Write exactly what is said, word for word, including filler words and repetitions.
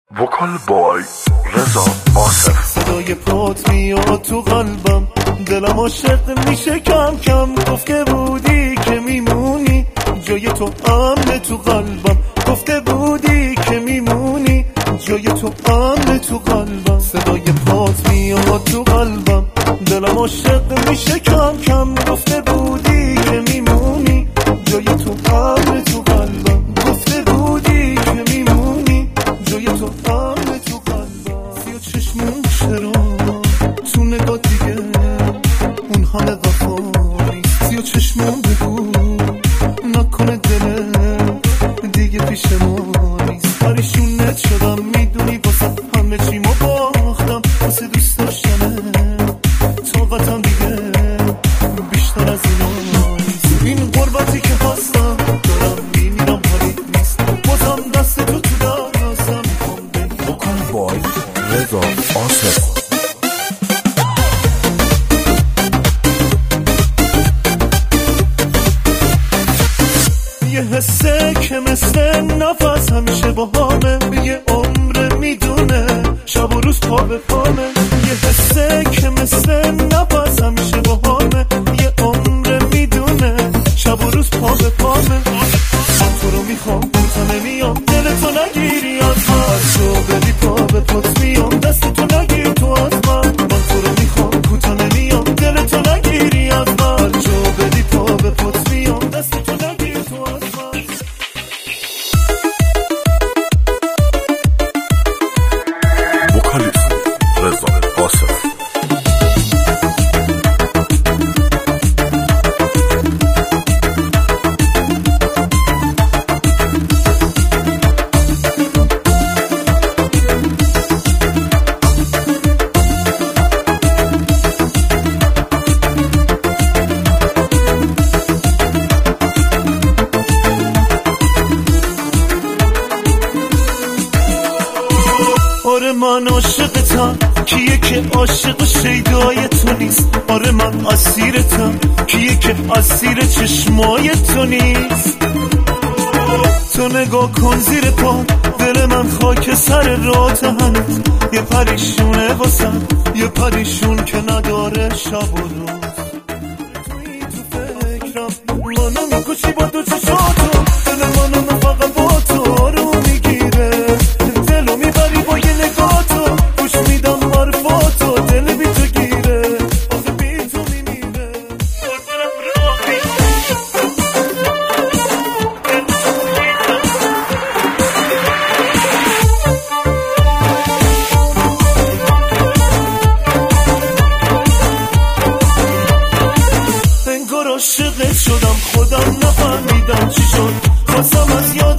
وکال بای رضا آصف. صدای پات میاد تو قلبم، دلم عاشق میشه کم کم. گفته بودی که میمونی، جای تو امن تو قلبم. گفته بودی که میمونی، جای تو امن تو قلبم. صدای پات میاد تو قلبم، دلم عاشق میشه کم کم. گفته بودی که میمونی، جای تو امن تو قلبم. گفته بودی که میمونی، جای تو امن تو قلبم. سیاه چشمون چرا تو نگاه دیگه اون حال وفا نیست. سیاه چشمون بگو نکنه دل دیگه پیش ما نیست. پریشونت شدم میدونی، واسه همه چیمو باختم. واسه دوست داشتنه طاقتم دیگه بیشتر از اینا نیست. این غربتی که هستم دارم میمیرم، حالی نیست. بازم دست تو تو دستم. وکال بای رضا آصف. یه حسه که مثل نفس همیشه با همه، یه عمر میدونه شب و روز پا به پامه. یه حسه که مثل نفس همیشه با همه، یه عمر میدونه شب و روز پا به پامه. من تو رو میخوام تو نمیام، دل تو نگیری از من. از تو بدی پا به پات میام، دست تو نگیر تو از من. من تو رو میخوام تو نمیام، دل تو نگیری از من. از تو بدی پا به پات میام، دست تو نگیر تو از من. وکالیست رضا آصف. آره من عاشقتم، کیه که عاشق شیدای تو نیست. آره من اسیرتم، کیه که اسیر چشمای تو نیست. تو نگاه کن زیر پا، دل من خاک سر راه هنوز. یه پریشونه واسم، یه پریشون که نداره شب و روز. توی تو فکرم منو میکشی با دو چشاتو، دل منو فقط با تو آروم میگیره. دلو میبری با یه نگاه تو، گوش میدم حرفاتو. دل بی تو گیره، آخه بی تو میمیره. انگار عاشقت شدم، خودم نفهمیدم چی شد. خواستم از یاد